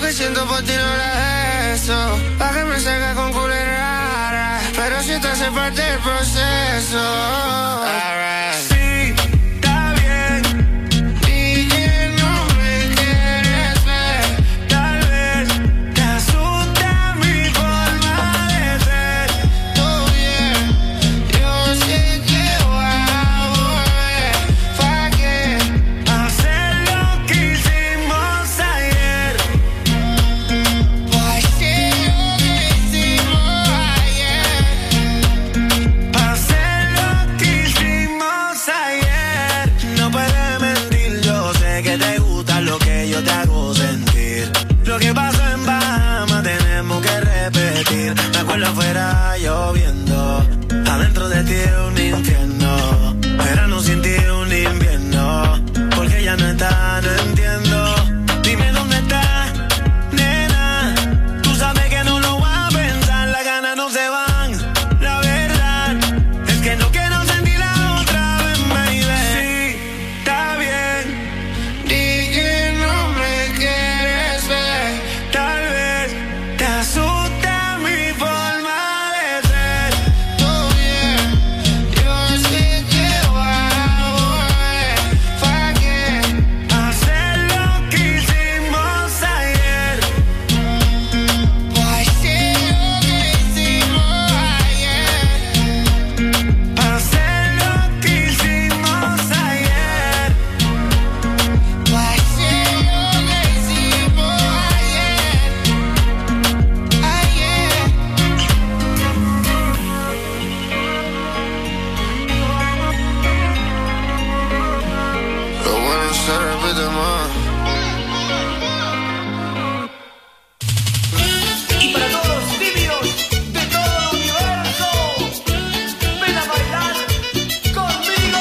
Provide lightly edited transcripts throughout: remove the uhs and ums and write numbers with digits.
que siento por ti no era eso. Pa' que me salga con culera. Pero si te hace parte del proceso. Alright. Sí, está bien. Y que no me quieres ver. Tal vez te asusta mi forma de ser. Todo bien. Yo sé que voy a volver. ¿Pa' qué? Hacer lo que hicimos ayer. ¿Pa' qué lo que hicimos ayer? Hacer lo que hicimos ayer. No puedes mentir, yo sé que te gusta lo que yo te hago sentir. Lo que pasó en Bahamas tenemos que repetir. Me acuerdo afuera lloviendo, adentro de ti un infierno. Verano sin ti un invierno. Porque ya no está, no entiendo. Dime dónde está, nena. Tú sabes que no lo voy a pensar. Las ganas no se van. La verdad es que no quiero sentirla otra vez, baby. Sí, está bien. Di que no me quieres ver. Tal vez te asusta mi forma de ser. Todo bien. Yo sé que voy a volver. ¿Pa' qué? Hacer lo que hicimos ayer. ¿Pa' qué lo que hicimos ayer? Hacer lo que hicimos ayer. ¿Pa' qué lo que hicimos ayer? Ayer. Lo bueno se repite más. Y para todos los tímidos de todo el universo, ven a bailar conmigo.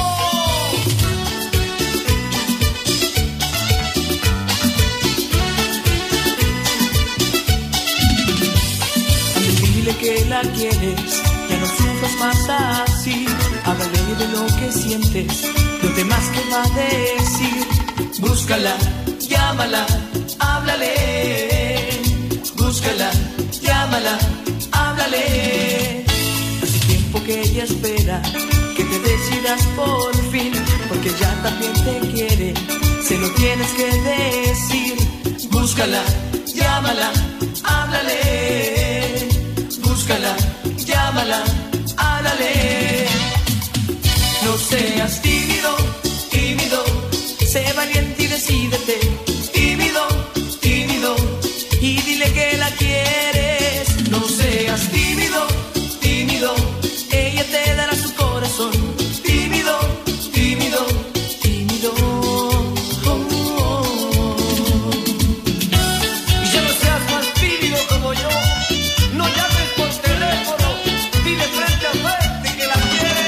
Dile que la quieres, ya no sufras más así. Háblale de lo que sientes, lo demás que va a decir. Búscala, llámala, háblale. Búscala, llámala, háblale. Hace tiempo que ella espera que te decidas por fin, porque ya también te quiere, se lo tienes que decir. Búscala, llámala, háblale. Búscala, llámala, háblale. No seas tímido, tímido, sé valiente y decídete. Tímido, tímido, y dile que la quieres. No seas tímido, tímido, ella te dará su corazón. Tímido, tímido, tímido. Y ya no seas más tímido como yo. No llames por teléfono, dile frente a frente que la quieres.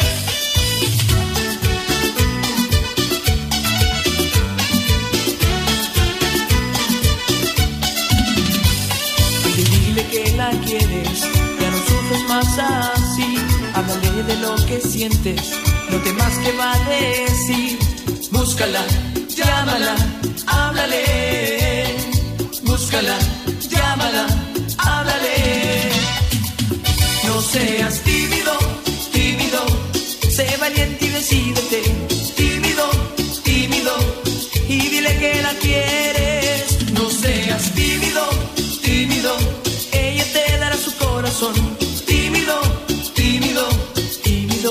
Oye, dile que la quieres, ya no sufres más así. Háblale de lo que sientes, lo demás que va a decir. Búscala, llámala, háblale. Búscala, llámala, háblale. No seas tímido, tímido, sé valiente y decídete. Tímido, tímido, y dile que la quieres. No seas tímido, tímido, ella te dará su corazón. Tímido, tímido, tímido.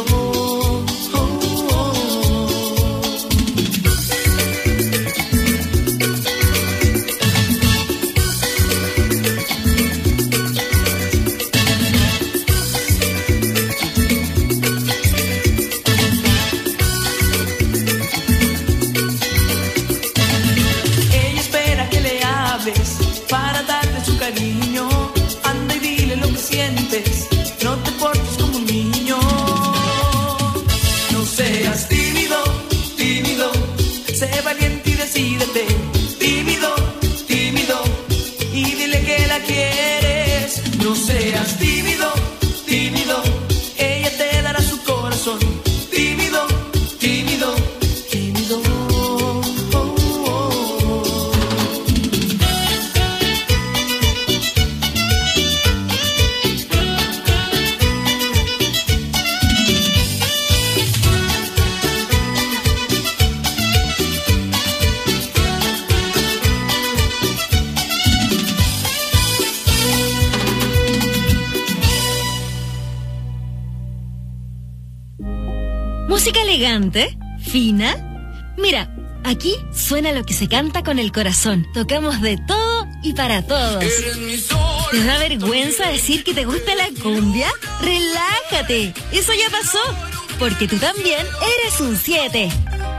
Música elegante, fina. Mira, aquí suena lo que se canta con el corazón. Tocamos de todo y para todos. ¿Te da vergüenza decir que te gusta la cumbia? ¡Relájate! Eso ya pasó, porque tú también eres un 7.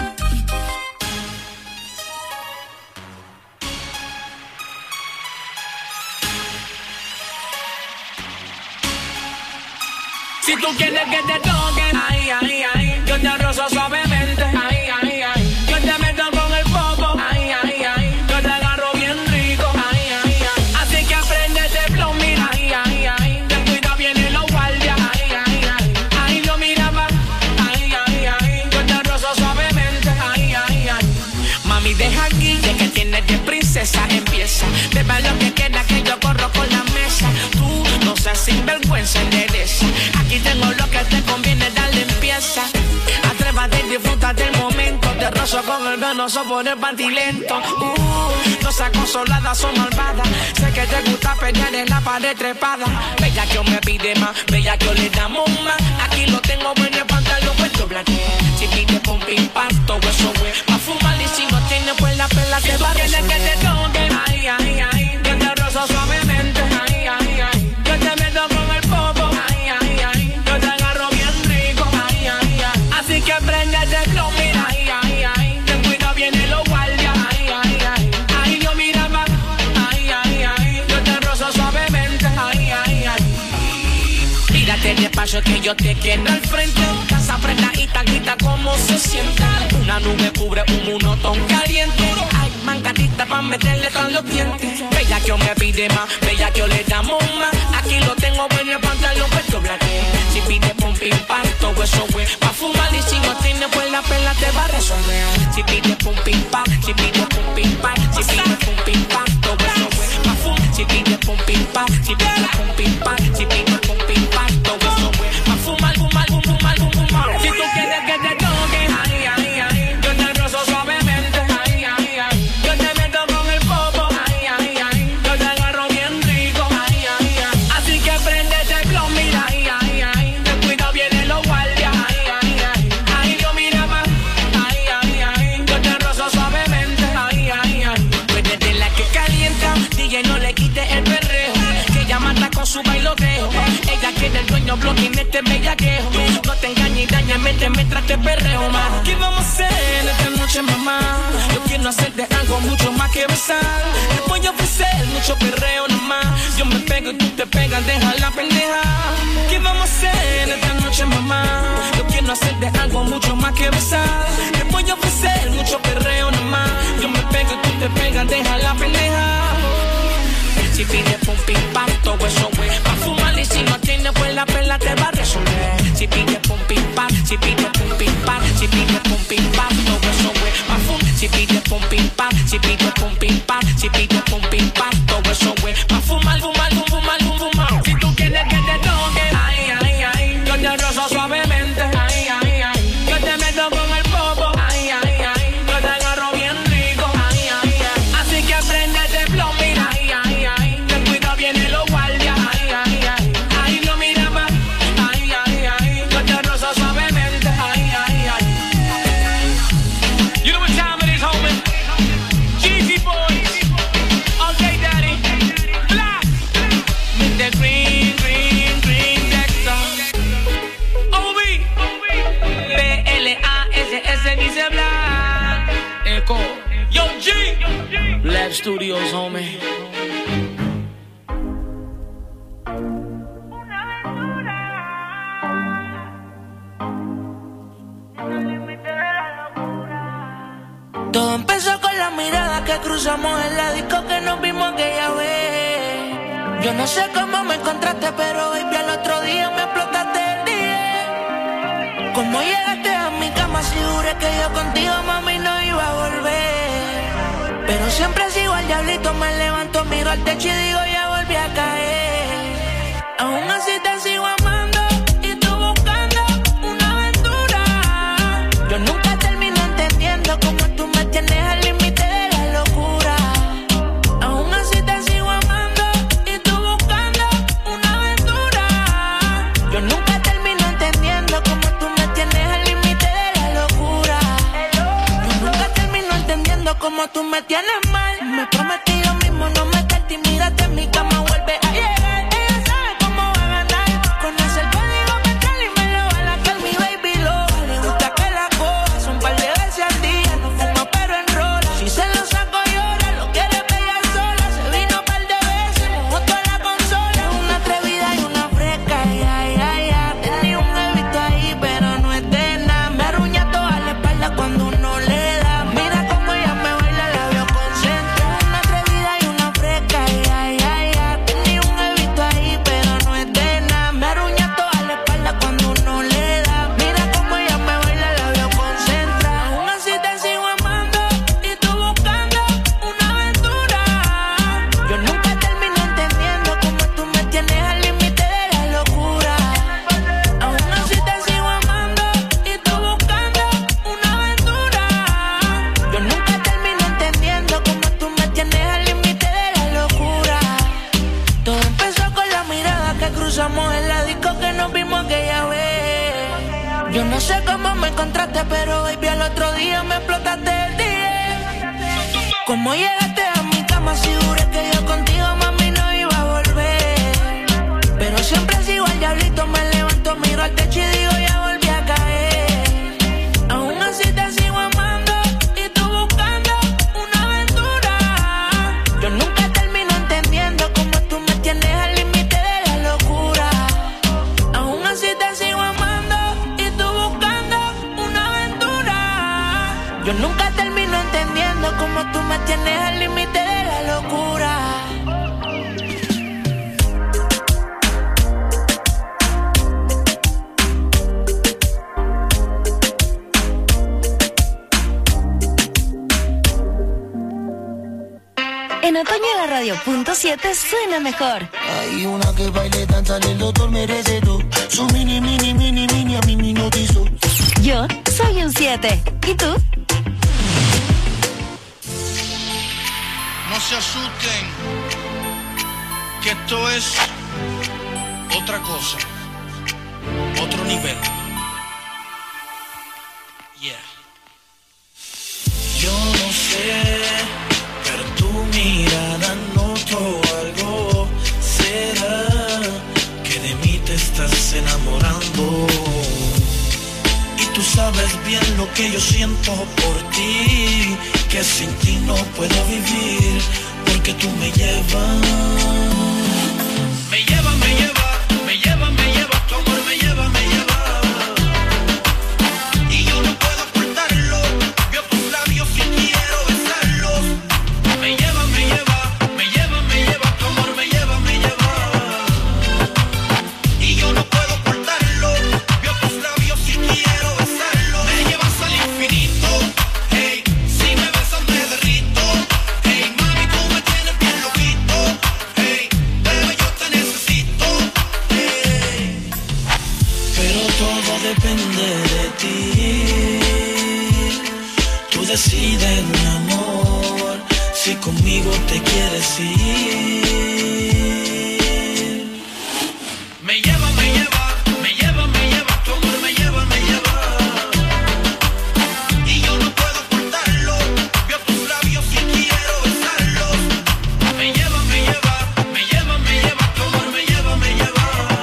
Si tú quieres que te toque, ay, ay, ay, yo te rozo suavemente, ay, ay, ay, yo te meto con el popo, ay, ay, ay, yo te agarro bien rico, ay, ay, ay, así que aprende de flow, mira, ay, ay, ay, ten cuidado, vienen los guardias, ay, ay, ay, ay, yo miraba, ay, ay, ay, yo te rozo suavemente, ay, ay, ay, mami, deja aquí, de que tienes de princesa, empieza, te va lo que queda, que yo corro con la mesa, tú no seas sinvergüenza, endereza. Aquí tengo lo que te conviene, darle empieza. Atrévate y disfruta del momento. Te rozo con el venoso por el pantilento. No seas consolada, son malvada. Sé que te gusta pelear en la pared trepada. Bella que me pide más, bella que le damos más. Aquí lo tengo en el pantalón puesto blanque. Si pide con impacto, eso güey. Pa' fumar y si no tiene pues la pela te va a resolver. Que te toque, ay, ay, ay. Yo te rozo suavemente, ay, ay, ay. Yo te meto con el popo, ay, ay, ay. Yo te agarro bien rico, ay, ay, ay. Así que prende de flow, mira, ay, ay, ay. Ten cuidado, vienen los guardias, ay, ay, ay. Ay, yo miraba, ay, ay, ay. Yo te rozo suavemente, ay, ay, ay. Tírate despacio que yo te quiero al frente. Casa apretadita, grita como se sienta. Una nube cubre un monotón caliente. Ay, mangatita pa' meterle con los dientes. Bella que me pide más, bella que le damos más. Aquí lo tengo en el pantalón puesto blanque. Si pide pum pim pam, todo eso güey. Pa' fumar y si no tiene pues la pela te va a resolver. Si pide pum pim pam, si pide pum pim pam, si pide pum pim pam, todo eso güey. Pa' fumar, si pide pum pim pam, si pide pum pim pam, si pide pum pim pam, todo eso güey. Pa' fumar, fumar, fumar, fumar. Si tú quieres que te toque, ay, ay, ay, yo te rozo suavemente, ay, ay, ay. Yo te meto con el popo, ay, ay, ay. Yo te agarro bien rico, ay, ay, ay. Así que prendete el flow, mira, ay, ay, ay. Ten cuidado, vienen los guardias, ay, ay, ay. Ay, yo miraba, ay, ay, ay. Yo te rozo suavemente, ay, ay, ay. Pues desde la que calienta, DJ no le quite el perreo. Que ella mata con su bailoteo. Ella quiere el dueño bloque en este bellaqueo. No te engañes y dañame, te mientras te perreo más. ¿Qué vamos a hacer esta noche, mamá? Yo quiero hacerte algo mucho más que besar. Te voy a ofrecer mucho perreo nomás. Yo me pego y tú te pegas, deja la pendeja. ¿Qué vamos a hacer esta noche, mamá? Yo quiero hacerte algo mucho más que besar. Te voy a ofrecer mucho perreo nomás. Yo me pego y tú te pegas, deja la pendeja. Si pide pum pim pam, todo eso güey. Pa' fumar y si no tiene pues la pela te va a resolver. Si pide pum pim pam, si pide pum pim pam, si pide pum pim pam, todo eso güey. Pa' fumar, si pide pum pim pam, si pide pum pim pam, si pide pum pim pam, todo eso güey. Pa' fumar, fumar, fumar, fumar. Si tú quieres que te toque, ay, ay, ay. Yo te rozo suavemente, ay, ay, ay. Yo te meto con el popo, ay, ay, ay. Yo te agarro bien rico, ay, ay, ay. Así que prendete el flow, mira, ay, ay, ay. Ten cuidado, vienen los guardias, ay, ay, ay. Ay, yo miraba, ay, ay, ay. Yo te rozo suavemente, ay, ay, ay. You know what time it is, homie? Cheesy boys, okay, daddy. Black, with the green, green, green Dexter. OB, B-L-A-S-S dice Black. Echo, Yo G, Lab Studios, homie. Todo empezó con la mirada que cruzamos en la disco que nos vimos aquella vez. Yo no sé cómo me encontraste, pero baby al otro día me explotaste el día. Como llegaste a mi cama, si juré que yo contigo, mami, no iba a volver. Pero siempre sigo al diablito, me levanto, miro al techo y digo, ya volví a caer. Aún así te sigo amando y tú buscando una aventura. Yo nunca termino entendiendo cómo tú me tienes al límite de la locura. Aún así te sigo amando y tú buscando una aventura. Yo nunca termino entendiendo cómo tú me tienes al límite me prometí yo mismo no meterte y mírate en mi cama, vuelve a llegar. Ella sabe cómo va a ganar. Conoce el código mental y me lo va a lacar. Mi baby loca, le gusta que la coja un par de veces al día. No fuma pero enrola. Si se lo saco llora, lo quiere pegar sola. Se vino un par de veces, mojó toda la consola. Una atrevida y una fresca, tenía un bebito ahí pero no es de nada. Me arruña toda la espalda cuando uno le da. Mira cómo ella me baila, la veo concentrada. Una atrevida y una fresca, tenía un bebito ahí pero no es de nada. Me arruña toda la espalda cuando uno le da. Mira cómo ella me baila, la veo concentrada. Aún así te sigo amando y tú buscando una aventura. Yo nunca termino entendiendo cómo tú me tienes al límite de la locura. Aún así te sigo amando y tú buscando una aventura. Yo nunca termino entendiendo cómo tú me tienes al límite de la locura. Todo empezó con la mirada que cruzamos en la disco que nos vimos aquella vez. Yo no sé cómo me encontraste, pero baby al otro día me explotaste el día. ¿Cómo llegaste a mi cama si juré que yo contigo, mami, no iba a volver? Pero siempre sigo al diablito, me levanto, miro al techo y digo ya volví a caer. Aún así te sigo amando y tú buscando una aventura. Yo nunca termino entendiendo cómo tú me tienes al límite de la locura. Aún así te sigo amando y tú buscando una aventura. Yo nunca termino entendiendo cómo tú me tienes al límite de la locura. En otoño la radio.7 suena mejor. Hay una que baile, danza, el doctor merece todo. Su mini, a mí me notizó. Yo soy un 7. ¿Y tú? No se asusten, que esto es otra cosa, otro nivel. Yeah. Yo no sé, pero tu mirada noto algo. ¿Será que de mí te estás enamorando? Y tú sabes bien lo que yo siento por ti, que sin ti no puedo vivir, porque tú me llevas. Me lleva, me lleva, me lleva, me lleva, tu amor me lleva, me lleva. Y yo no puedo ocultarlo, veo tus labios y quiero besarlos. Me lleva, me lleva, me lleva, me lleva, tu amor me lleva, me lleva. Y yo no puedo ocultarlo, veo tus labios y quiero besarlos. Me llevas al infinito, hey, si me besas me derrito. Hey, mami, tú me tienes bien loquito. Hey, bebé, yo te necesito. Hey, pero todo depende de ti. Tú decides, mi amor, si conmigo te quieres ir. Me lleva, me lleva, me lleva, me lleva, tu amor me lleva, me lleva. Y yo no puedo ocultarlo, veo tus labios y quiero besarlos. Me lleva, me lleva, me lleva, me lleva, tu amor me lleva, me lleva.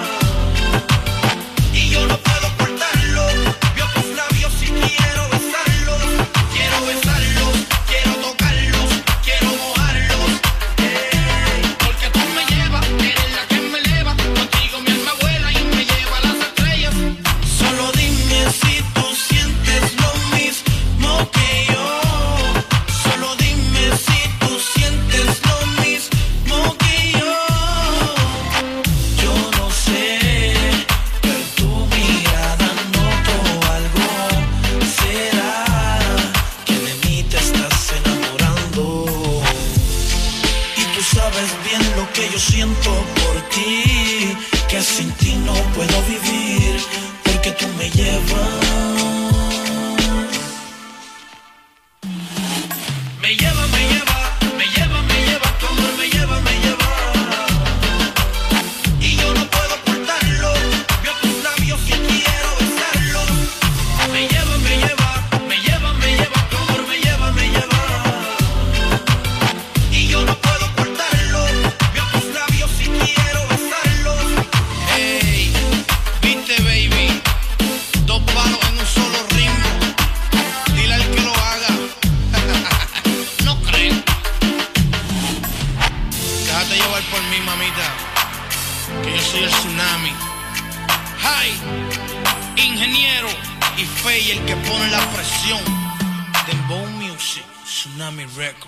Y yo no puedo ocultarlo, veo tus labios y quiero besarlos. Quiero besarlos, quiero tocarlos, quiero mojarlos. Porque tú me llevas, eres la que me eleva. Contigo mi alma vuela y me lleva a las estrellas. Solo dime si tú sientes lo mismo que yo. Solo dime si tú sientes lo mismo que yo. Yo no sé, pero tu mirada noto algo. ¿Será que de mí te estás enamorando? Y tú sabes bien lo que yo siento por ti, que sin ti no puedo vivir, porque tú me llevas. Me lleva, me lleva, me lleva, me lleva, tu amor me lleva, me lleva. Y yo no puedo ocultarlo, veo tus labios y quiero besarlos. Me lleva, me lleva, me lleva, me lleva, tu amor me lleva, me lleva. Y Déjate llevar por mí, mamita, que yo soy el tsunami. Hi, ingeniero y Fey, el que pone la presión. Dembow Music, Tsunami Records.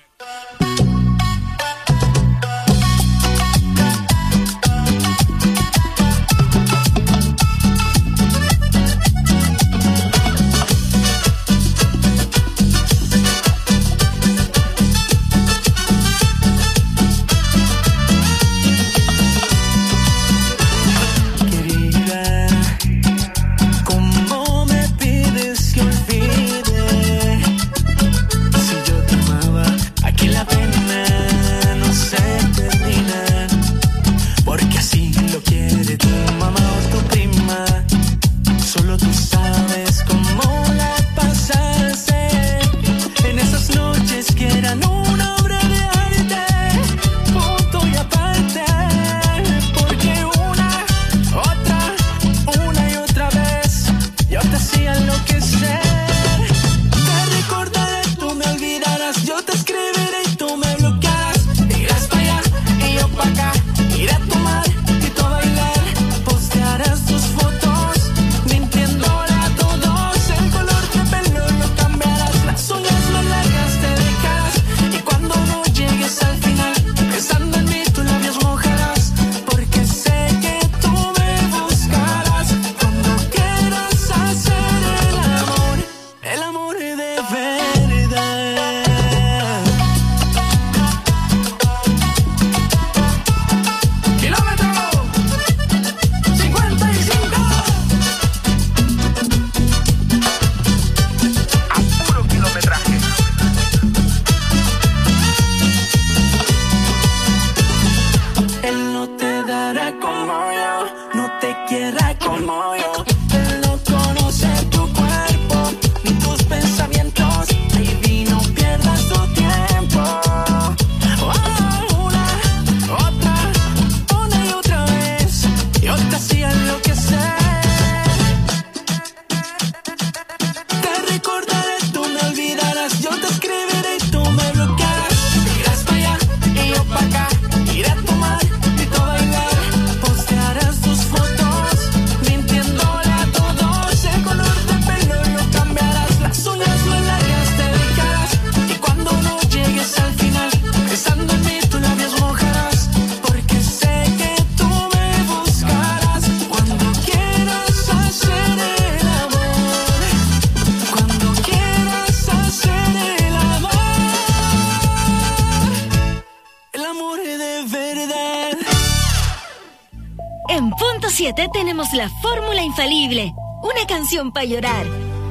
Tenemos la fórmula infalible, una canción para llorar,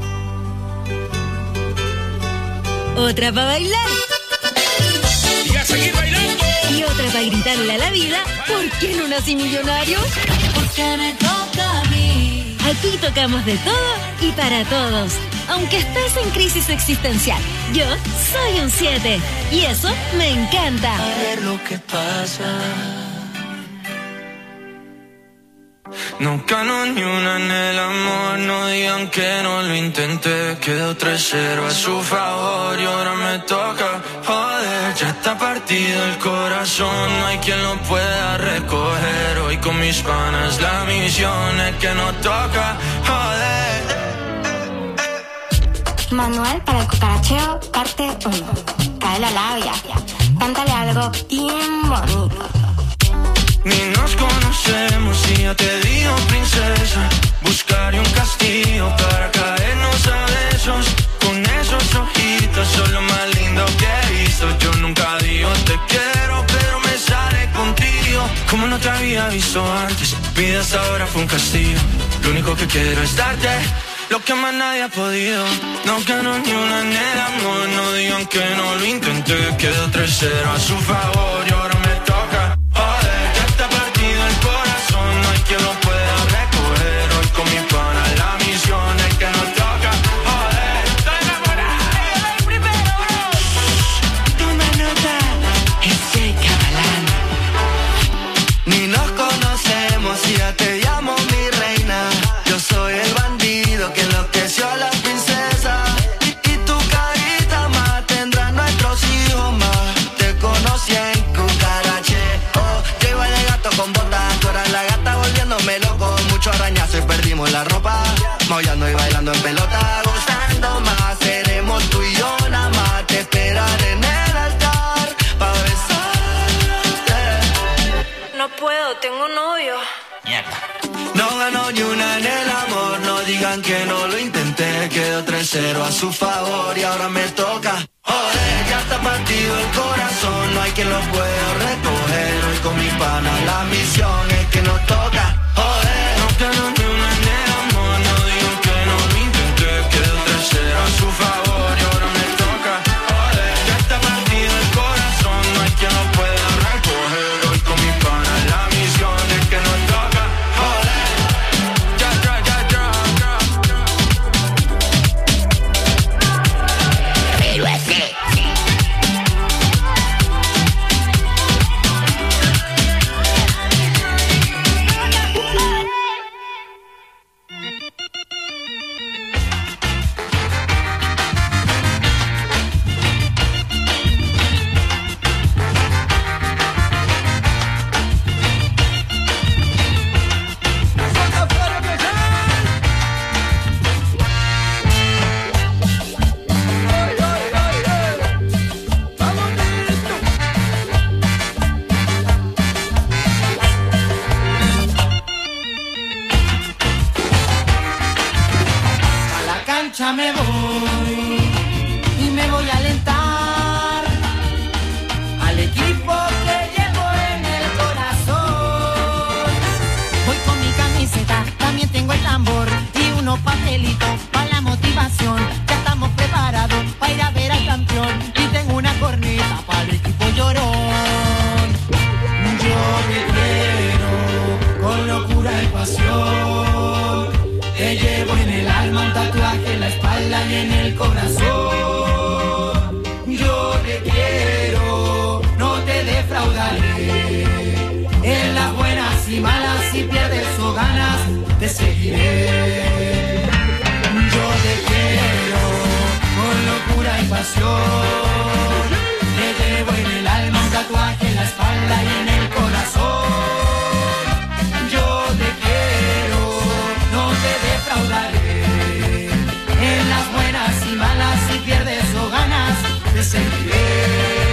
otra para bailar y a seguir bailando, y otra para gritarle a la vida: ¿por qué no nací millonario? Porque me toca a mí. Aquí tocamos de todo y para todos, aunque estés en crisis existencial. Yo soy un 7 y eso me encanta. A ver lo que pasa. No gano ni una en el amor, no digan que no lo intenté. Quedó 3-0 a su favor y ahora me toca. Joder, ya está partido el corazón, no hay quien lo pueda recoger. Hoy con mis panas la misión es que nos toca. Joder. Manual para el cucaracheo, parte 1. Cae la labia, cántale algo bien bonito. Ni nos conocemos y ya te digo, princesa. Buscaré un castillo para caernos a besos. Con esos ojitos son lo más lindo que he visto. Yo nunca digo te quiero, pero me sale contigo. Como no te había visto antes, vida hasta ahora fue un castigo. Lo único que quiero es darte lo que más nadie ha podido. No gano ni una en el amor, no digan que no lo intenté. Quedó 3-0 a su favor y ahora me toca. Joder, ya está partido el corazón, no hay quien lo pueda recoger. Hoy con mi pana la misión es que nos toca. Joder, estoy enamorado del primero. Toma nota, ese cabalán. Ni nos conocemos y ya te llamo mi reina. Yo soy el bandido que enloqueció a la princesa. Y tu carita más tendrá nuestros hijos más. Te conocí en Mollando y bailando en pelota, gozando más. Seremos tú y yo nada más. Te esperaré en el altar pa' besarte. No puedo, tengo novio. No ganó ni una en el amor, no digan que no lo intenté. Quedó 3-0 a su favor y ahora me toca. Joder, ya está partido el corazón, no hay quien lo pueda recoger. Hoy con mi pana la misión es que nos toca. Joder, no ganó ni una en el amor, no digan que no lo intenté. Quedó 3-0 a su favor y ahora me toca. Joder, ya está partido el corazón, no hay quien lo pueda recoger. Hoy con mi pana la misión es que nos toca. Me voy y me voy a alentar al equipo que llevo en el corazón. Voy con mi camiseta, también tengo el tambor y unos papelitos para la motivación. Ya estamos preparados para ir a ver al campeón y tengo una corneta para el equipo llorón. Yo te quiero con locura y pasión. Te llevo en el alma un tatuaje en la espalda y en el corazón. Yo te quiero, no te defraudaré. En las buenas y malas, si pierdes o ganas, te seguiré. Yo te quiero con locura y pasión. Te llevo en el alma un tatuaje en la espalda y en el corazón. Yo te quiero, no te defraudaré. En las buenas y malas, si pierdes o ganas, te seguiré.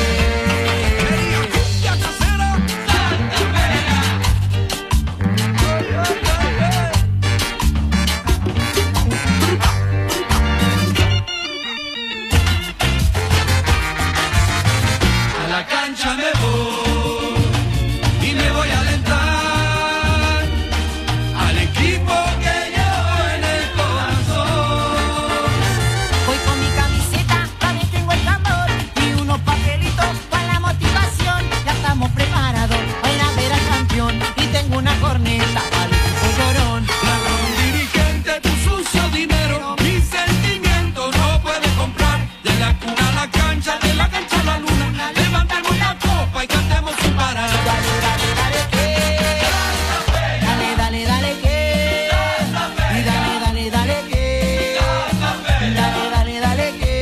A la cancha me voy y me voy a alentar al equipo que llevo en el corazón. Voy con mi camiseta, también tengo el tambor y unos papelitos para la motivación. Ya estamos preparados para ir a ver al campeón y tengo una corneta para el equipo llorón. Un dirigente, tu sucio dinero, mi sentimiento no puede comprar. De la cuna a la cancha, de la cancha a la luna, levantemos la copa y cantemos sin parar. Dale, dale, dale, que. Dale, dale, dale, que. Y dale, dale, dale, que. Dale, dale, dale, que.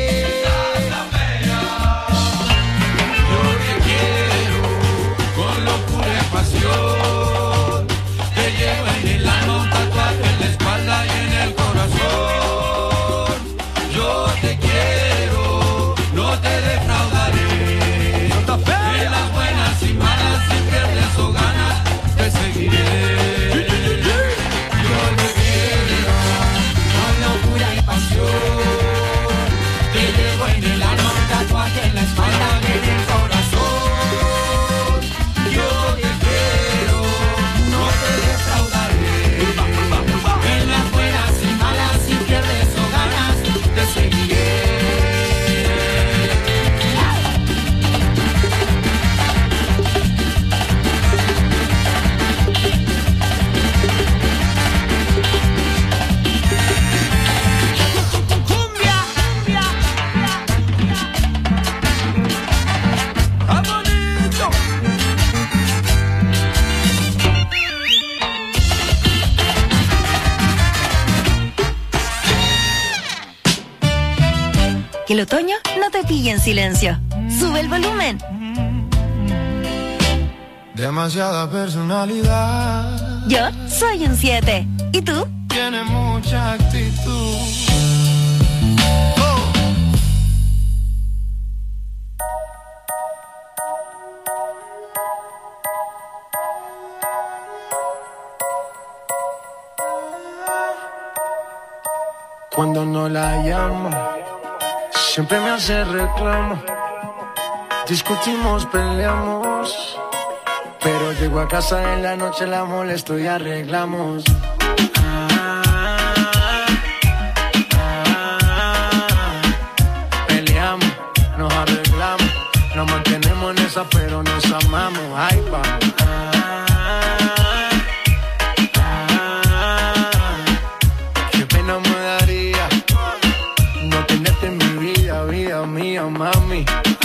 Yo te quiero con locura y pasión. Te llevo en el alma un tatuaje en la espalda y en el corazón. Yo te quiero, no te defraudaré. En las buenas y malas, si pierdes o ganas, te seguiré. Yo te quiero con locura y pasión. Te llevo en el alma un tatuaje en la espalda y en el corazón. Yo te quiero, no te defraudaré. En las buenas y malas, si pierdes o ganas, te seguiré. Cumbia, cumbia, ¡ah, bonito! Que el otoño no te pille en silencio. Sube el volumen. Demasiada personalidad. Yo soy un 7. ¿Y tú? tiene mucha actitud. Cuando no la llamo, siempre me hace reclamo. Discutimos, peleamos, pero llego a casa en la noche, la molesto y arreglamos. Peleamos, nos arreglamos, nos mantenemos en esa, pero nos amamos. Ahí vamos. Qué pena me daría no tenerte en mi vida, vida mía, mami.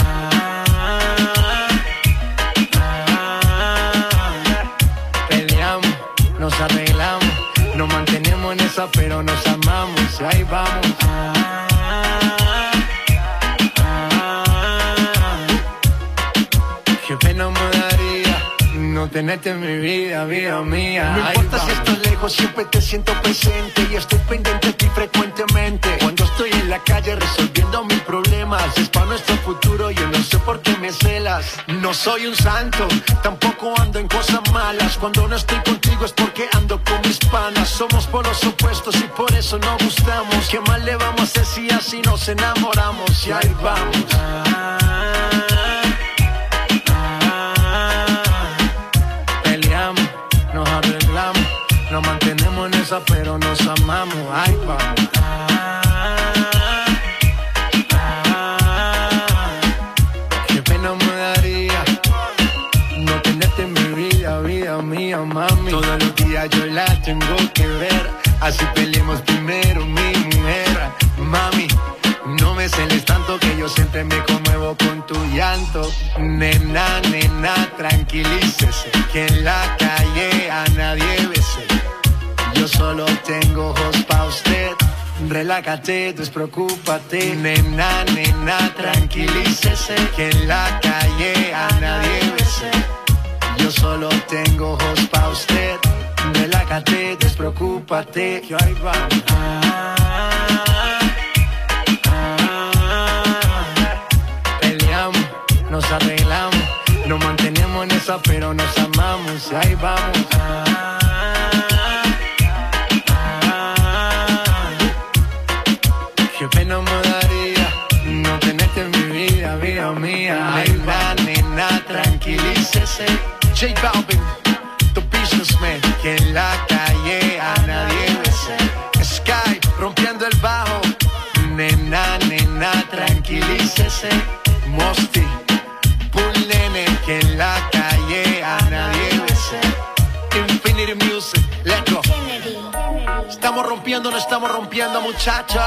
Peleamos, nos arreglamos, nos mantenemos en esa, pero nos amamos. Ahí vamos. Qué pena me daría no tenerte en mi vida, vida mía. No importa si estás lejos, siempre te siento presente y estoy pendiente de ti frecuentemente. Cuando estoy en la calle resolviendo mis problemas, es para nuestro futuro, yo no sé por qué me celas. No soy un santo, tampoco ando en cosas malas. Cuando no estoy contigo es porque ando con mis panas. Somos polos opuestos y por eso nos gustamos. ¿Qué más le vamos a hacer si así nos enamoramos? Y ahí vamos. Nos arreglamos, nos mantenemos en esa, pero nos amamos. Ahí vamos. Qué pena me daría no tenerte en mi vida, vida mía, mami. Todos los días yo la tengo que ver, así peleemos primero, mi mujer. Mami, no me celes tanto que yo siempre me conmuevo con tu llanto. Nena, nena, tranquilícese, que en la calle a nadie bese. Yo solo tengo ojos pa' usted. Relájate, despreocúpate. Nena, nena, tranquilícese, que en la calle a nadie bese. Yo solo tengo ojos pa' usted. Relájate, despreocúpate, que ahí vamos. Nos arreglamos, nos mantenemos en esa, pero nos amamos. Y ahí vamos. Qué pena me daría no tenerte en mi vida, vida mía. Nena, nena, tranquilícese. J Balvin, the businessman, que en la calle a nadie bese. Sky, rompiendo el bajo. Nena, nena, tranquilícese. Mosty, nene, que en la calle a nadie bese. Infinity Music, let's go. Estamos rompiendo, no estamos rompiendo, muchachos.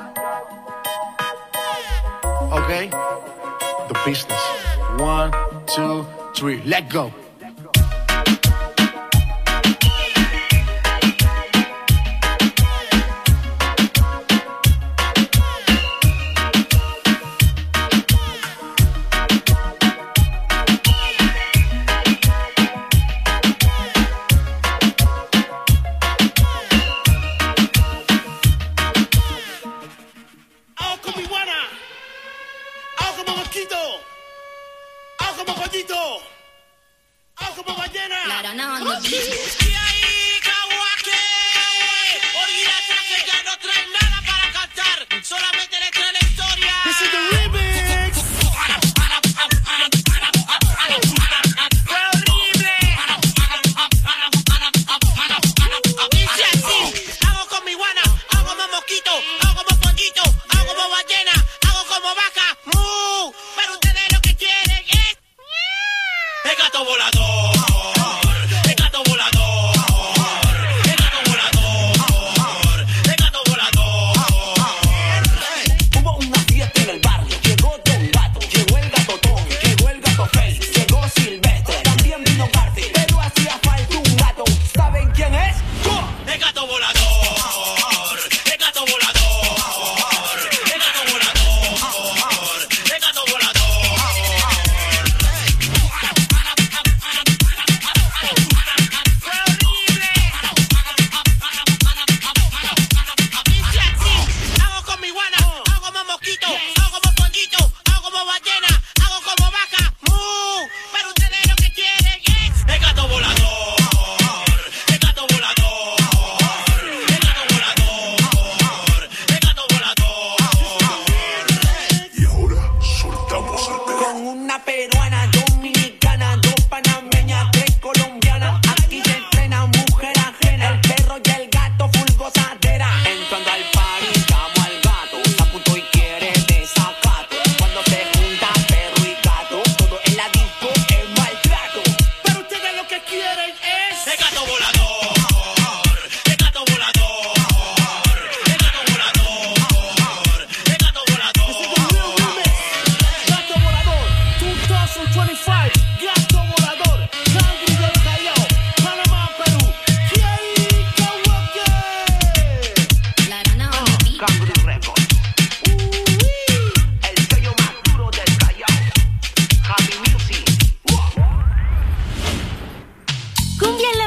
Ok, the business. 1, 2, 3, let's go.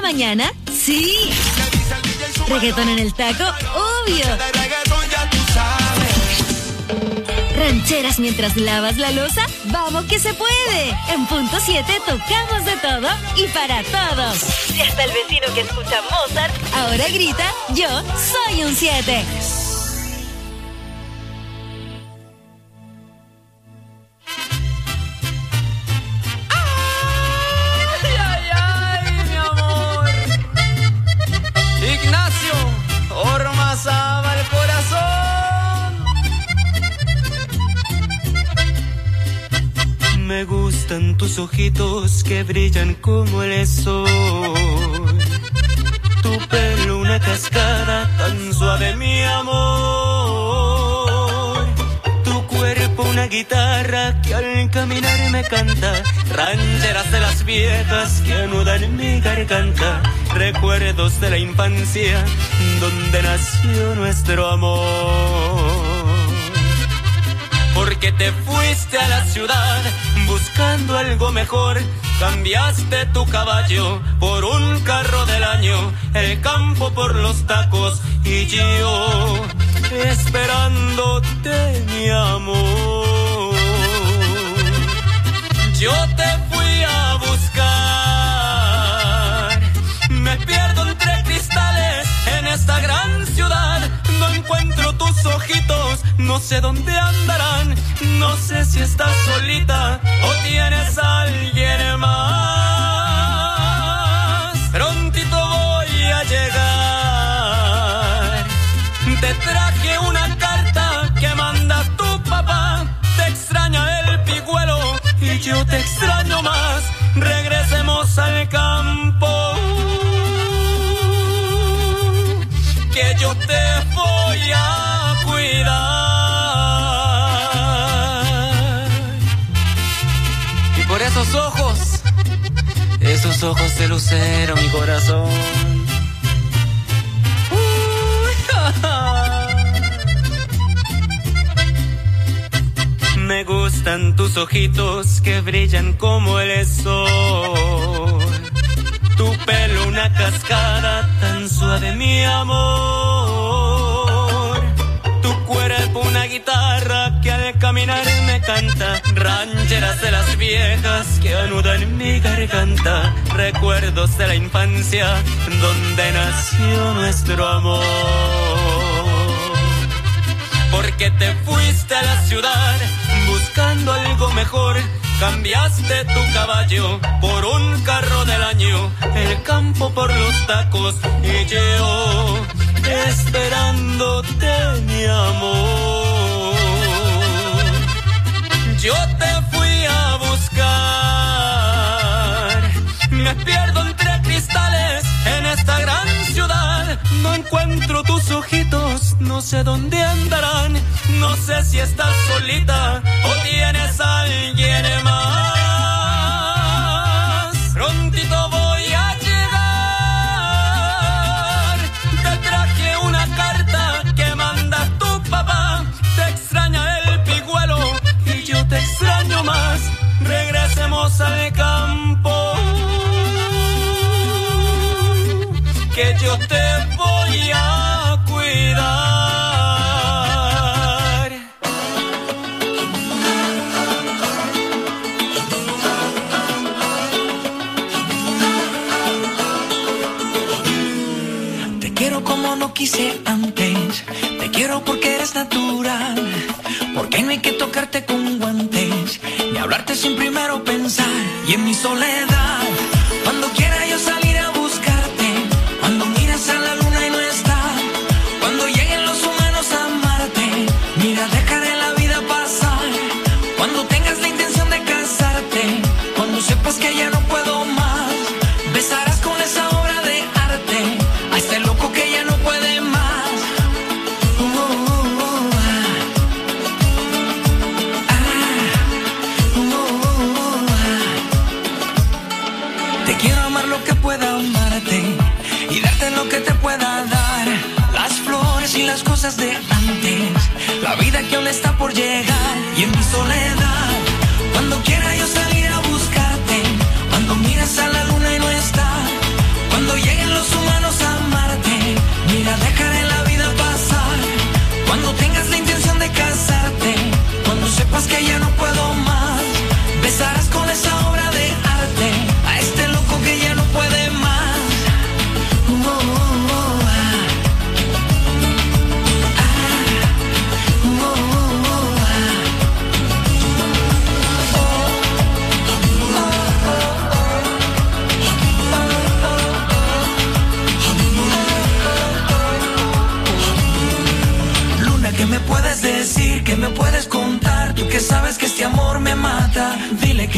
mañana? Sí. Reggaetón en el taco, obvio. Rancheras mientras lavas la loza, vamos que se puede. En punto 7 tocamos de todo y para todos. Y hasta el vecino que escucha Mozart ahora grita, yo soy un 7. Me gustan tus ojitos que brillan como el sol. Tu pelo una cascada tan suave, mi amor. Tu cuerpo una guitarra que al caminar me canta. Rancheras de las viejas que anudan mi garganta. Recuerdos de la infancia donde nació nuestro amor. Porque te fuiste a la ciudad buscando algo mejor. Cambiaste tu caballo por un carro del año, el campo por los tacos y yo esperándote, mi amor. Yo te fui a buscar, me pierdo entre cristales en esta gran ciudad. No encuentro tus ojitos, no sé dónde andarán. No sé si estás solita o tienes a alguien más. Prontito voy a llegar. Te traje una carta que manda tu papá. Te extraña el pigüelo y yo te extraño más. Regresemos al campo, que yo te voy a cuidar. Y por esos ojos de lucero, mi corazón. Me gustan tus ojitos que brillan como el sol. Tu pelo una cascada tan suave, mi amor. Tu cuerpo una guitarra que al caminar me canta. Rancheras de las viejas que anudan mi garganta. Recuerdos de la infancia donde nació nuestro amor. Porque te fuiste a la ciudad buscando algo mejor. Cambiaste tu caballo por un carro del año, el campo por los tacos y yo esperándote, mi amor. Yo te fui a buscar, me pierdo entre cristales en esta gran ciudad. No encuentro tus ojitos, no sé dónde andarán. No sé si estás solita o tienes a alguien más. Prontito voy a llegar. Te traje una carta que manda tu papá. Te extraña el pigüelo y yo te extraño más. Regresemos al campo, que yo te voy a cuidar. Te quiero como no quise antes. Te quiero porque eres natural. Porque no hay que tocarte con guantes, ni hablarte sin primero pensar. Y en mi soledad, cuando quiera yo salir a buscarte, cuando miras a la luna y no está, cuando lleguen los humanos a amarte, mira, dejaré la vida pasar. Cuando tengas la intención de casarte, cuando sepas que ya no puedo más, besarás con esa obra de arte a este loco que ya no puede más. Te quiero amar lo que pueda amarte y darte lo que te pueda dar. Las flores y las cosas de antes, la vida que aún está por llegar. Y en mi soledad, cuando quiera yo salir a buscarte, cuando miras a la luna y no está, cuando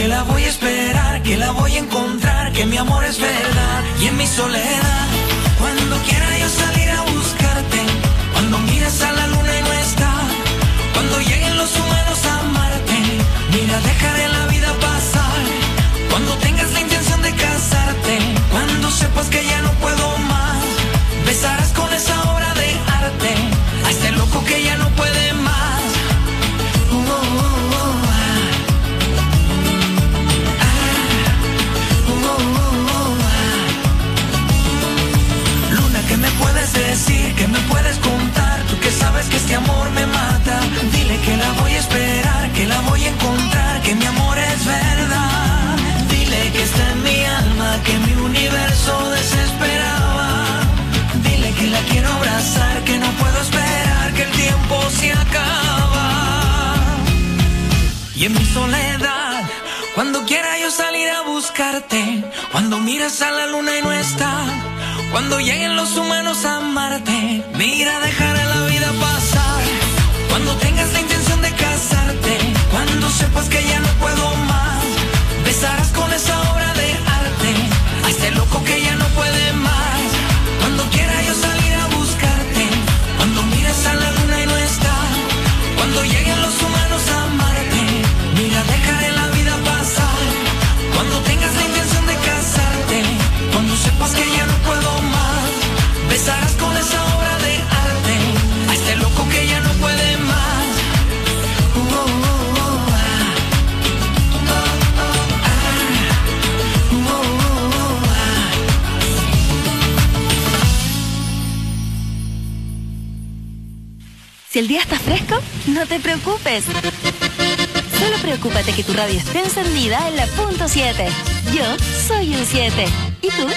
la voy a esperar, que la voy a encontrar, que mi amor es verdad. Y en mi soledad, cuando quiera yo salir a buscarte, cuando mires a la luna y no está, cuando lleguen los humanos a amarte, mira, dejaré la vida pasar. Cuando tengas la intención de casarte, cuando sepas que ya no puedo más, besarás con esa obra de arte a este loco que ya no puede más. Luna, ¿qué me puedes decir? ¿Qué me puedes contar? Tú que sabes que este amor me mata. Dile que la voy a esperar, que la voy a encontrar, que mi amor es verdad. Dile que está en mi alma, que mi universo desesperaba. Dile que la quiero abrazar, que no puedo esperar, que el tiempo se acaba. Y en mi soledad, cuando quiera yo salir a buscarte, cuando miras a la luna y no está, cuando lleguen los humanos a amarte, mira, dejaré la vida pasar. Cuando tengas la intención de casarte, cuando sepas que ya no puedo más, besarás con esa obra de arte a este loco que ya no puede más. Cuando quiera yo salir a buscarte, cuando mires a la luna y no está, cuando lleguen los humanos a amarte, mira, dejaré la vida pasar. Cuando tengas la intención de casarte, cuando sepas que ya no puedo más, besarás con esa obra de arte a este loco que ya no puede más. Si el día está fresco, no te preocupes. Solo preocúpate que tu radio esté encendida en la punto 7. Yo soy un 7. ¿Y tú?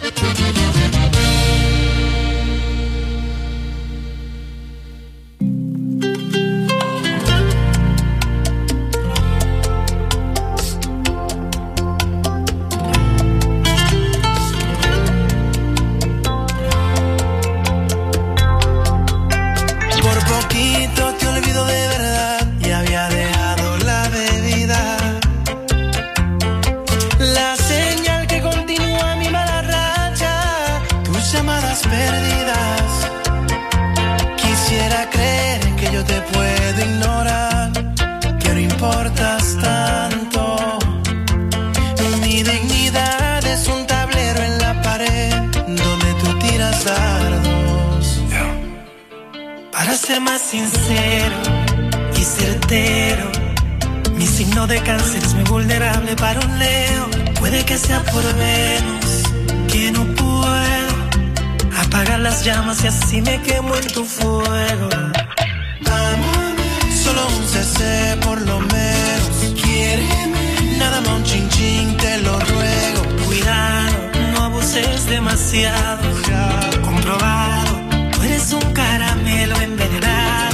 Más sincero y certero, mi signo de cáncer es muy vulnerable para un Leo. Puede que sea por Venus, que no puedo apagar las llamas y así me quemo en tu fuego. Solo un CC por lo menos, quiéreme, nada más un chin chin, te lo ruego. Cuidado, no abuses demasiado, comprobado, tú eres un caramelo envenenado.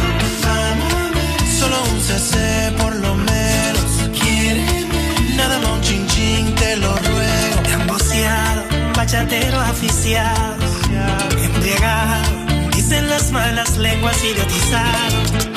Solo un CC por lo menos, quiéreme, nada más un chin chin, te lo ruego. Emboceado, bachatero aficiado, embriagado, dicen las malas lenguas, idiotizado.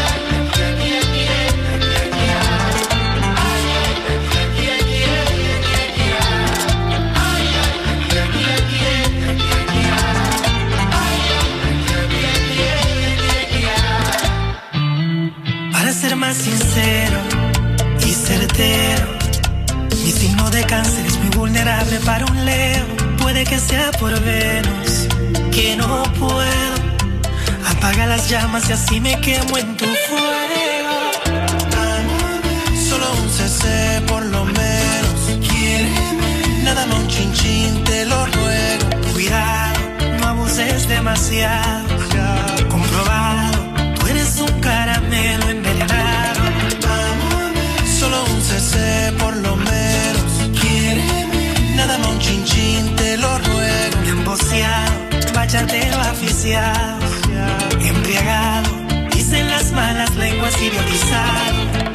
Para ser más sincero y certero, mi signo de cáncer es muy vulnerable para un Leo. Puede que sea por Venus, que no puedo apagar las llamas y así me quemo en tu fuego. Solo un CC por lo menos, quiéreme, nada más un chin chin, te lo ruego. Cuidado, no abuses demasiado, comprobado, tú eres un caramelo envenenado. Solo un CC por lo menos, quiéreme, nada más un chin chin, te lo ruego. Emboceado, bachatero aficiado, embriagado, dicen las malas lenguas, idiotizado.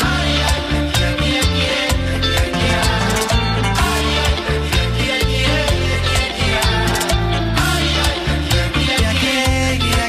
Yeah, yeah, yeah.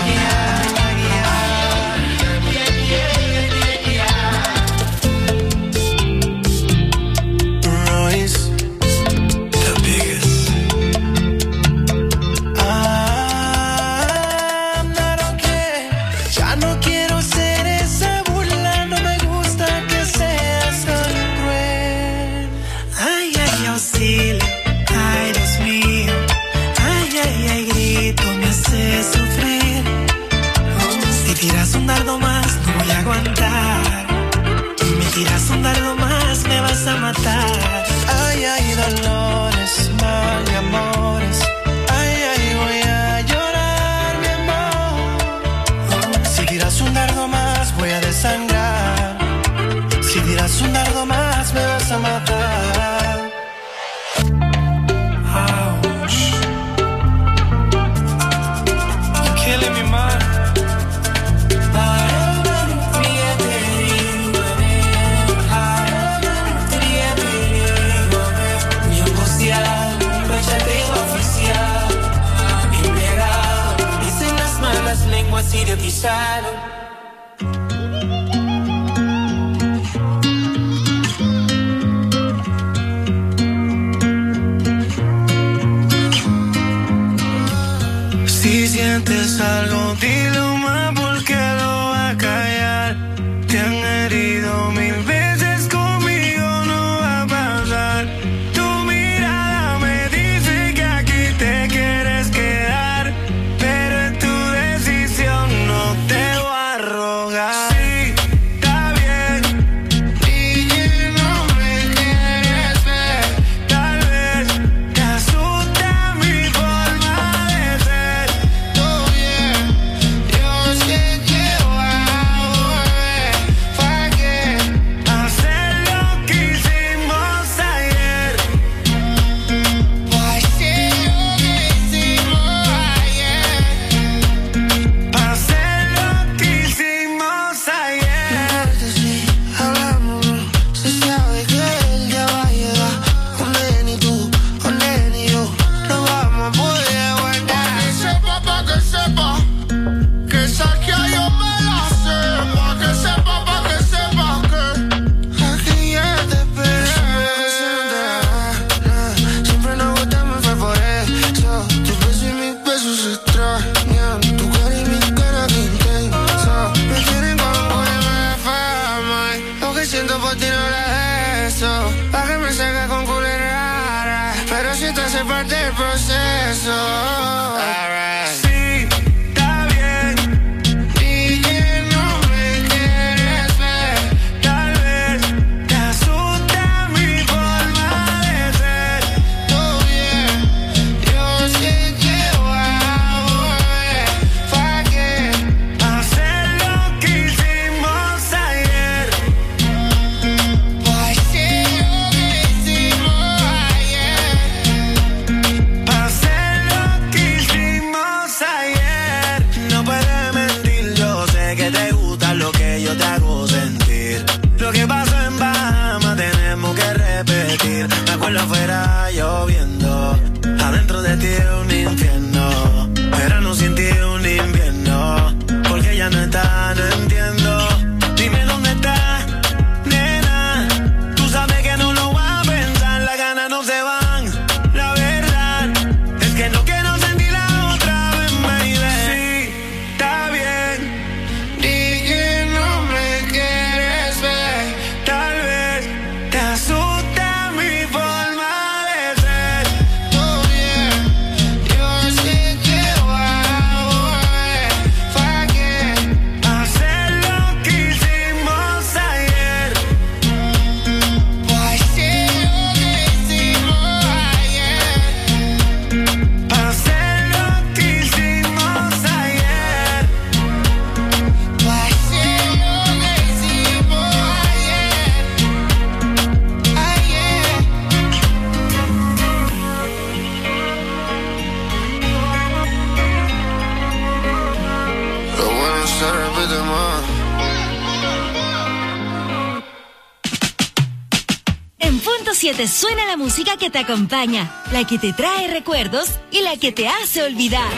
conquistaron. Si sientes algo, dilo más porque lo va a callar. Te han herido 1000 veces, conmigo no va a pasar. Tu mirada me dice que aquí te quieres quedar, pero es tu decisión, no te voy a rogar. Sí, está bien, y que no me quieres ver. Tal vez te asusta mi forma de ser. Todo bien, yo sé que voy a volver. ¿Para qué hacer lo que hicimos ayer? ¿Para hacer lo que hicimos ayer? ¿Para hacer lo que hicimos ayer? Si hablamos, se sabe que el día va a llegar. Donde ni tú, donde ni yo, no vamos a poder aguantar. Pa' que sepa, que saque a yo me la sé. Pa' que sepa que aquí ya te esperé. Siempre nos gustamos, fue por eso. Tu beso y mis besos se extrañan. Tu cara y mi cara que intensa. Me tienen con una fama. Lo que siento por ti no lo es eso. Pa' que me salga con culera rara, pero si te hace parte del proceso. Sí, está bien, y que no me quieres ver. Tal vez te asusta mi forma de ser. Todo bien, yo sé que voy a volver. ¿Para qué hacer lo que hicimos ayer? ¿Para hacer lo que hicimos ayer? ¿Para hacer lo que hicimos ayer? No puedes mentir, yo sé que te gusta lo que yo te hago sentir. Lo que pasó en Bahamas tenemos que repetir. Me acuerdo afuera lloviendo, adentro de ti un infierno. Verano sin ti un invierno, porque ya no está, no entiendo. Dime dónde está, nena. Tú sabes que no lo voy a pensar, las ganas no se van. La verdad es que no quiero sentir la otra vez, baby. Sí, está bien, di que no me quieres ver. Tal vez te asusta mi forma de ser. Todo bien, yo sé que voy a volver. ¿Para qué hacer lo que hicimos ayer? ¿Para hacer lo que hicimos ayer? ¿Para hacer lo que hicimos ayer? ¿Para hacer lo que hicimos ayer? Lo bueno se repite más. En Punto 7 suena la música que te acompaña, la que te trae recuerdos y la que te hace olvidar.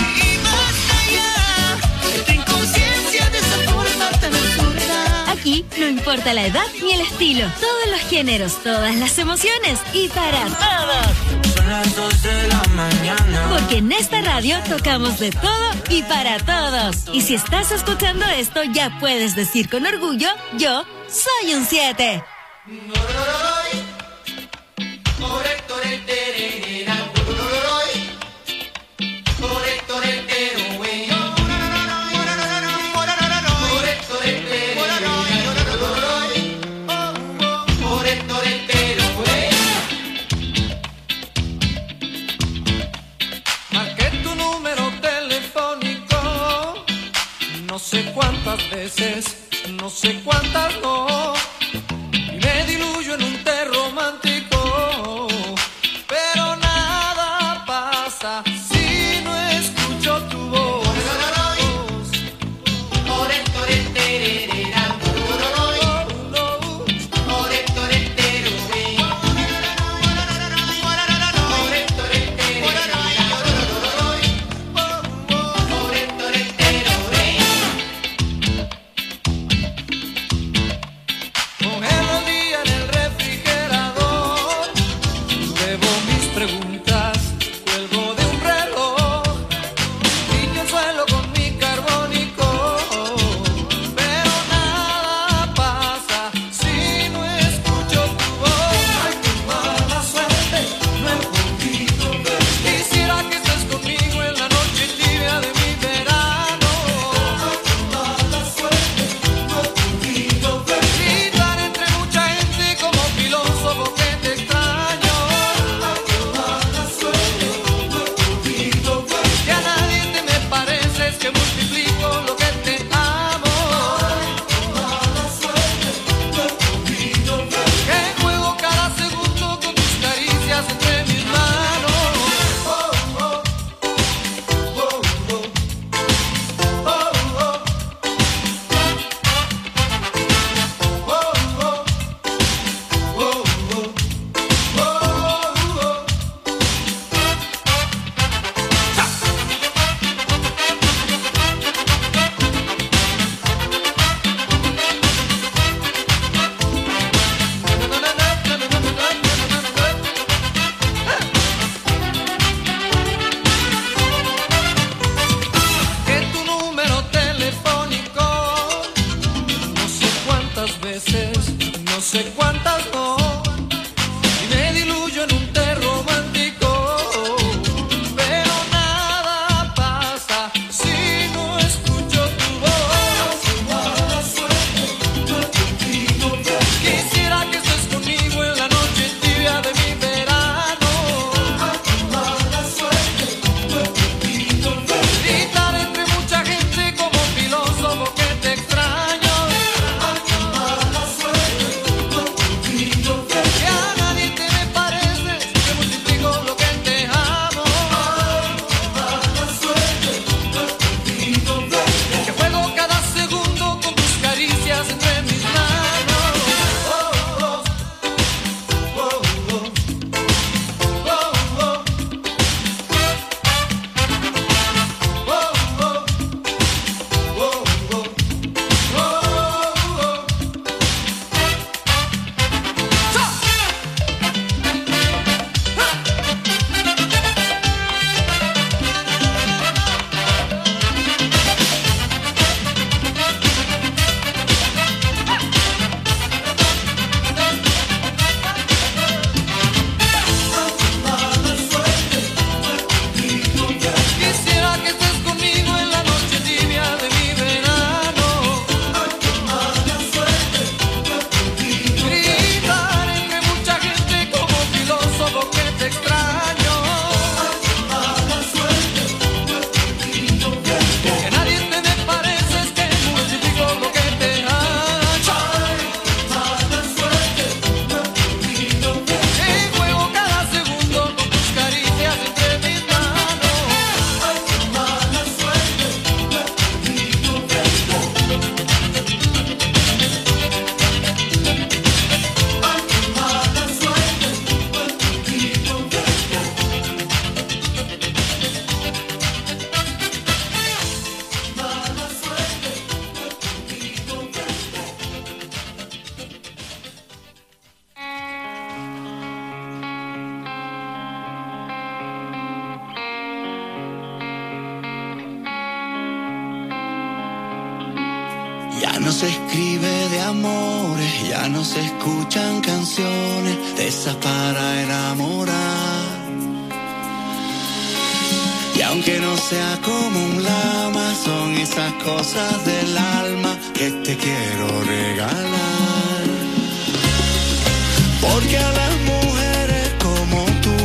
Aquí no importa la edad ni el estilo, todos los géneros, todas las emociones y para todos. Son las 2 de la mañana. Porque en esta radio tocamos de todo y para todos. Y si estás escuchando esto, ya puedes decir con orgullo, yo soy un 7. Marqué tu número telefónico, no sé cuántas veces, no sé cuántas no, y me diluyo en un té romántico, pero nada pasa si no escucho tu voz. preguntas, cuelgo de un reloj, limpio el suelo con mi carbónico, pero nada pasa si no escucho tu voz. Ay, qué mala suerte, no he podido ver. Quisiera que estés conmigo en la noche tibia de mi verano. Ay, qué mala suerte, no he podido ver. Gritar entre mucha gente como filósofo que te extraño. Ay, qué mala suerte, no he podido ver. Que a nadie te me pareces, que multiplico lo que te amo. Ay, qué mala suerte, no he podido ver. Que juego cada segundo con tus caricias entre mis manos. Oh, oh, oh, oh, oh, oh, oh, oh. Que tu número telefónico, no sé cuántas veces, no sé cuántas no, y me diluyo en un té romántico, pero nada pasa si no escucho tu voz. Mala suerte, no he podido ver. Quisiera que estés conmigo en la noche tibia de mi verano. Ay, qué mala suerte, no he podido ver. Gritar entre mucha gente como filósofo que te extraño. Ay, qué mala suerte, no he podido ver. Que a nadie te me pareces, que multiplico lo que te amo. Ay, qué mala suerte, no he podido ver. Que juego cada segundo con tus caricias entre mis manos. Oh, oh, oh, oh, oh, oh, oh. Quisiera que estés conmigo en la noche tibia de mi verano. Ay, qué mala suerte, no he podido ver. Gritar entre mucha gente como filósofo que te extraño. Ay, qué mala suerte, no he podido ver. Que nadie te me pareces, que multiplico lo que te amo. Ay, qué mala suerte, no he podido ver. Que juego cada segundo con tus caricias entre mis manos. Ay, qué mala suerte, no he podido ver. Ay, qué mala suerte, no he podido ver. Mala suerte, no he podido ver. Ya no se escribe de amores, ya no se escuchan canciones de esas para enamorar. Y aunque no sea como un lama, son esas cosas del alma que te quiero regalar. Porque a las mujeres como tú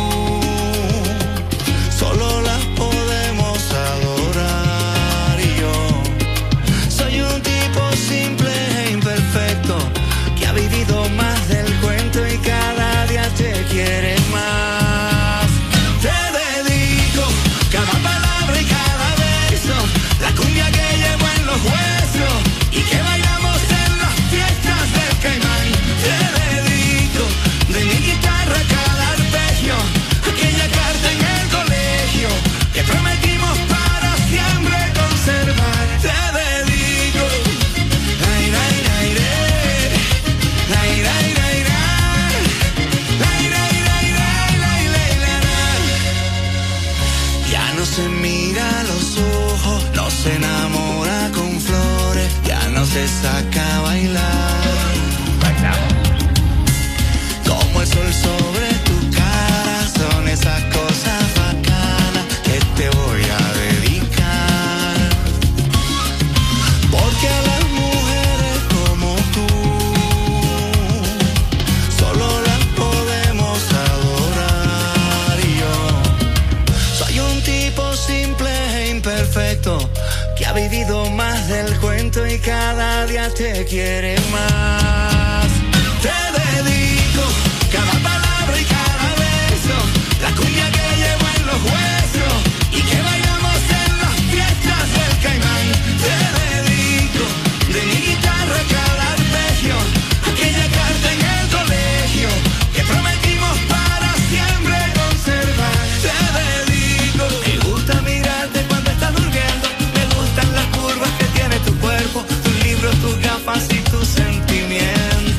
solo las podemos adorar. Y yo soy un tipo simple e imperfecto que ha vivido más del cuento y cada día te quiere más. Te dedico cada palabra y cada beso, la cumbia que llevo en los huesos y que bailamos en las fiestas del Caimán. Te dedico de se mira a los ojos, no se enamora con flores, ya no se saca a bailar. Como el sol sobre tu cara, son esas cosas bacanas que te voy a dedicar. Porque a las mujeres como tú solo las podemos adorar. Y yo soy un tipo simple e imperfecto que ha vivido más del cuento y cada día te quiere más. Te dedico cada palabra y cada beso, la cumbia que llevo en los huesos y que bailamos en las fiestas del Caimán. Te dedico de mi guitarra cada arpegio, aquella carta en el colegio que prometimos para siempre conservar. Te dedico, me gusta mirarte cuando estás durmiendo, me gustan las curvas que tiene tu cuerpo, tus libros, tus gafas y tus sentimientos.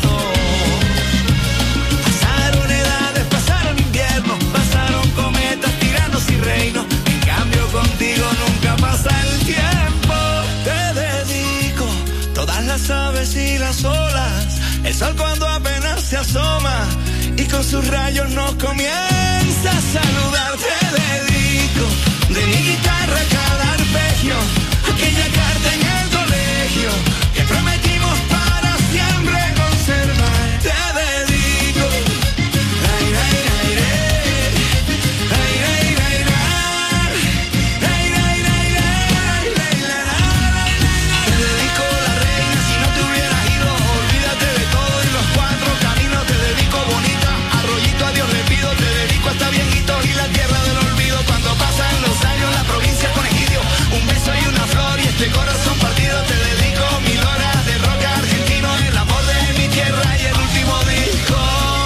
Pasaron edades, pasaron inviernos, pasaron cometas, tiranos y reinos. En cambio contigo nunca pasa el tiempo. Te dedico todas las aves y las olas, el sol cuando apenas se asoma y con sus rayos nos comienza a saludar. Te dedico de mi guitarra cada arpegio, aquella carta en el colegio que prometimos para siempre conservar. Te dedico, ay, ay, ay, ay, ay, ay, ay, ay, ay, ay, ay, te dedico la reina, si no te hubieras ido, olvídate de todo y los cuatro caminos. Te dedico bonita, arroyito a Dios le pido, te dedico hasta viejitos y la tierra del olvido. Cuando pasan los años, la provincia con egidio, un beso y una flor y este corazón partido. Te dedico 1000 horas de rock argentino, el amor de mi tierra y el último disco.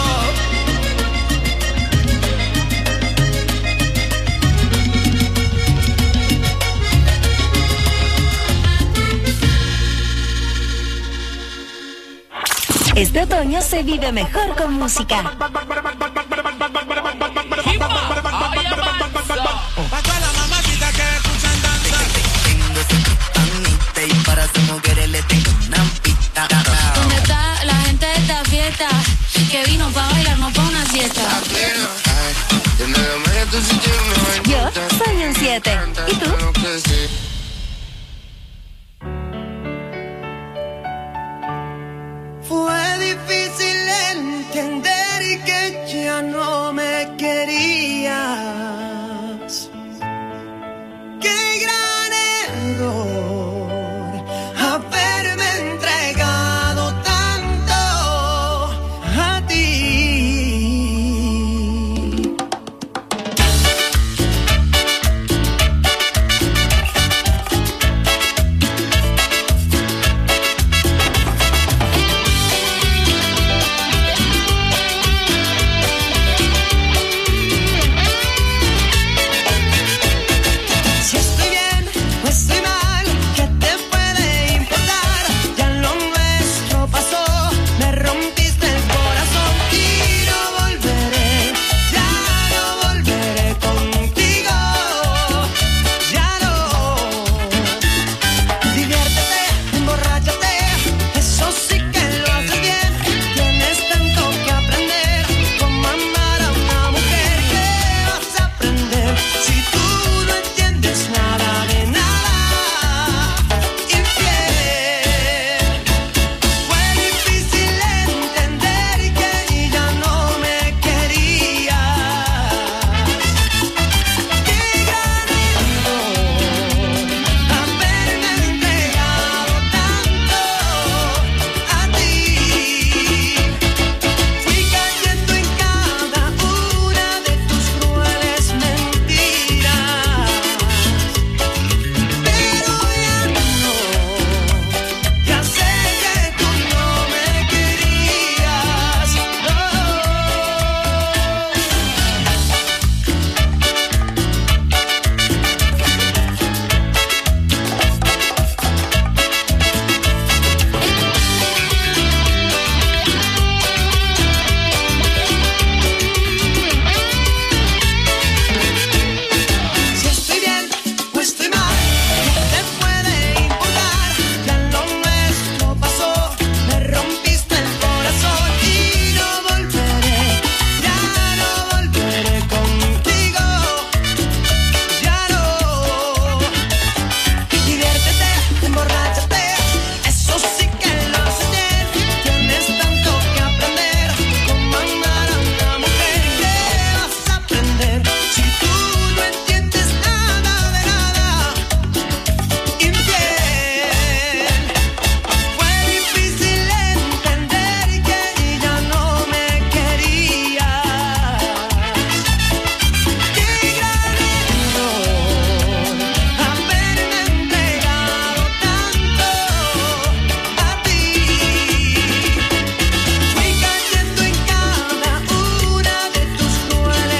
Este otoño se vive mejor con música. ¿Dónde está la gente de esta fiesta? Que vino pa' bailar, no pa' una siesta. Yo soy un 7. ¿Y tú?